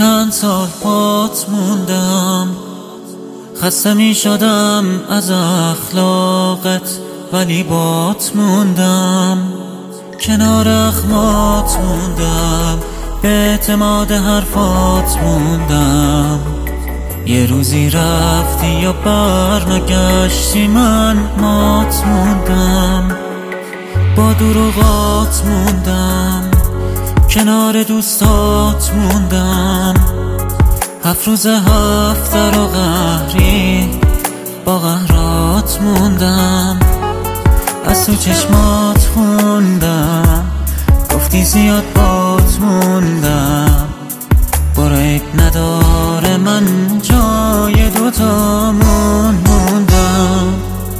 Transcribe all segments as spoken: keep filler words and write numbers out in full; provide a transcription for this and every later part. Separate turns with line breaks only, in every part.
چند سال پات موندم، خسته می شدم از اخلاقت، ولی بات موندم. کنار اخمات موندم، به اعتماد حرفات موندم. یه روزی رفتی یا برنگشتی، من مات موندم. با دروغات موندم، کنار دوستات موندم. هفت روز هفته رو قهری با قهرات موندم. از تو چشمات خوندم، گفتی زیاد بات موندم. برو عیب نداره، من جای دوتامون موندم.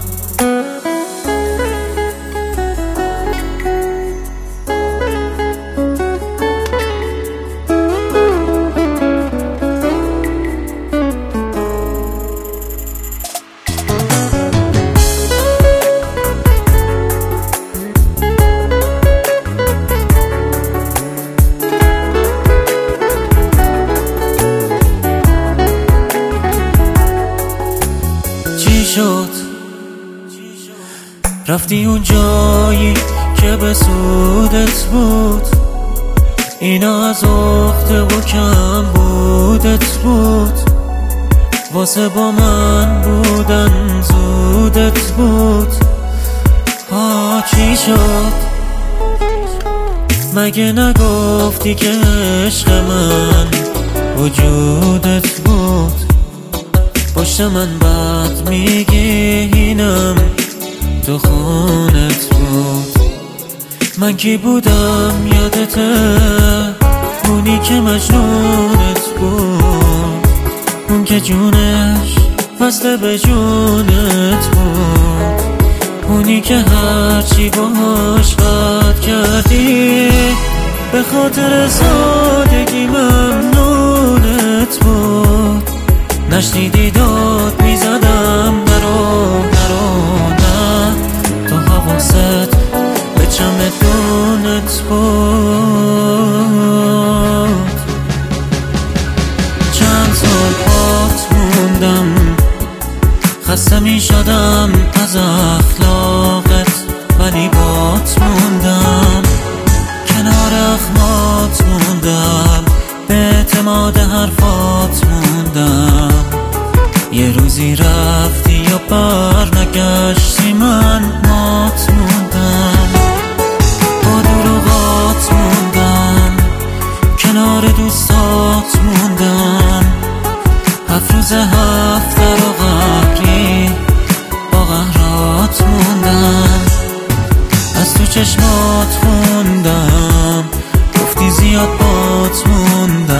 شد رفتی اون جایی که به سودت بود، اینا از عهده و کم بودت بود. واسه با من بودن زودت بود. ها چی شد؟ مگه نگفتی که عشق من وجودت بود؟ پشت من بد میگی اینم تو خونت بود. من کی بودم یادته؟ اونی که مجنونت بود، اون که جونش وصله به جونت بود، اونی که هرچی باهاش بد کردی به خاطر سادگی ممنونت بود. نشنیدی داد میزدم نرو نرو نه، تو حواست به چمدونت بود. چند سال پات موندم، خسته می شدم از اخلاقت، ولی بات موندم. کنار اخمات موندم، به اعتماد حرفات موندم. یه روزی رفتی یا برنگشتی، من مات موندم. با دروغات موندم، کنار دوستات موندم. هفت روز هفته رو قهری با قهرات موندم. از تو چشمات خوندم، گفتی زیاد بات موندم.